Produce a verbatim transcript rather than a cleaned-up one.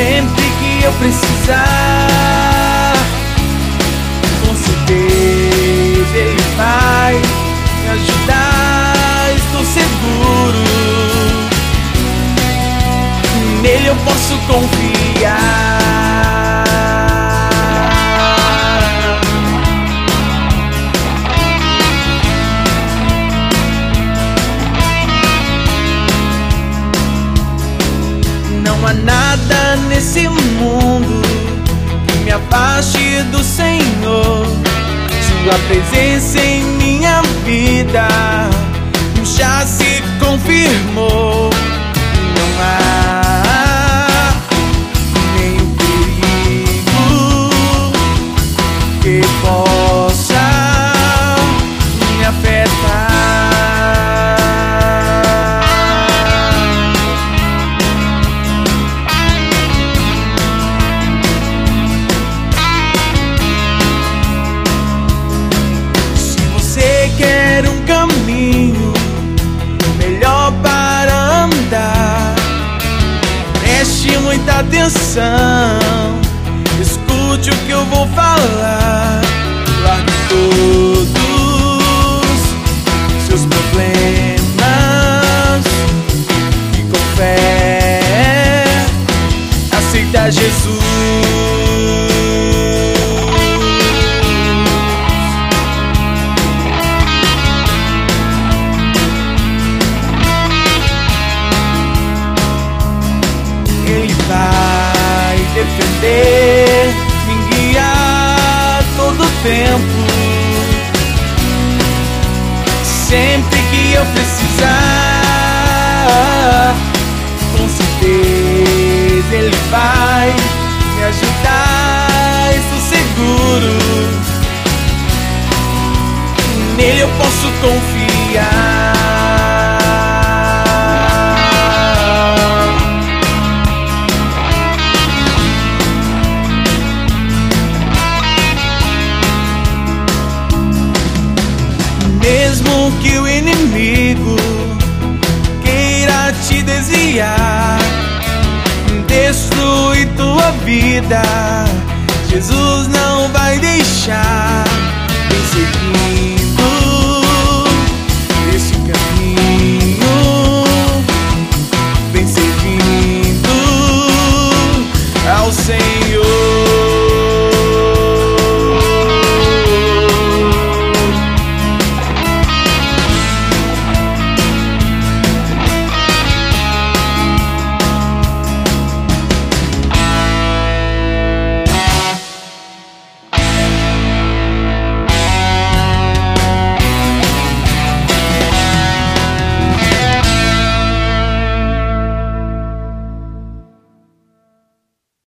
Sempre que eu precisar, com certeza Ele vai me ajudar, estou seguro. Nele eu posso confiar. Não há nada nesse mundo que me afaste do Senhor. Sua presença em minha vida já se confirmou. Não há nenhum perigo que possa me afetar. Quer um caminho melhor para andar, preste muita atenção, escute o que eu vou falar. Largue todos seus problemas e com fé aceita Jesus. Ele vai defender, me guiar todo tempo. Sempre que eu precisar, com certeza Ele vai me ajudar, estou seguro. Nele eu posso confiar. Mesmo que o inimigo queira te desviar, destruir tua vida, Jesus não vai deixar. Vem seguir